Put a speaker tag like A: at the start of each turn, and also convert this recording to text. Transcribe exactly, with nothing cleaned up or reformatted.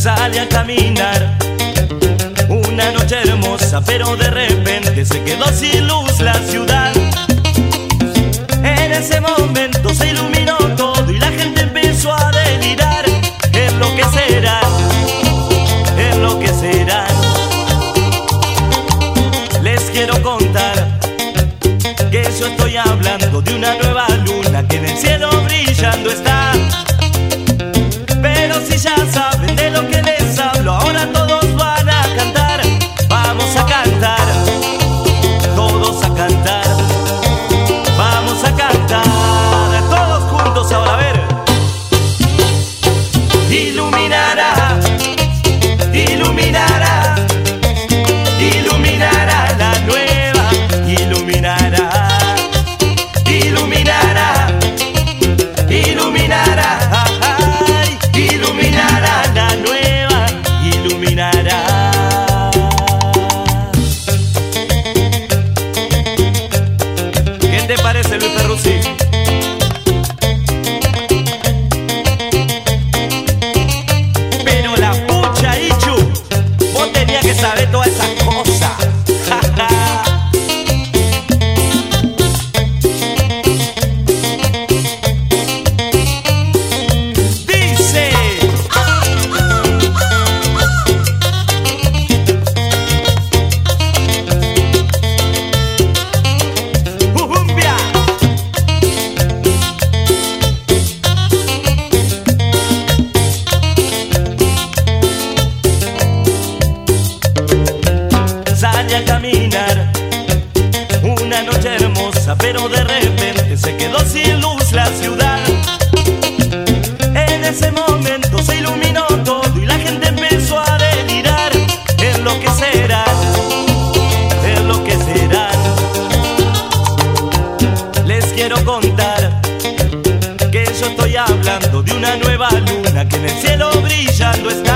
A: Salí a caminar una noche hermosa, pero de repente se quedó sin luz la ciudad. En ese momento se iluminó todo y la gente empezó a delirar. Es lo que será, es lo que será. Les quiero contar que yo estoy hablando de una nueva luna que en el cielo brillando está. Pero si ya saben de lo que les hablo, ahora todos van a cantar. Vamos a cantar, todos a cantar. Vamos a cantar, todos juntos ahora, a ver. Iluminará, iluminará, iluminará la nueva, iluminará, iluminará, iluminará. Iluminará la nueva, iluminará. ¿Qué te parece, Luis Perruzzi? Pero la pucha, Ichu, vos tenías que saber todas esas cosas. Salí a caminar una noche hermosa, pero de repente se quedó sin luz la ciudad. En ese momento se iluminó todo y la gente empezó a delirar. Es lo que será, es lo que será. Les quiero contar que yo estoy hablando de una nueva luna que en el cielo brillando está.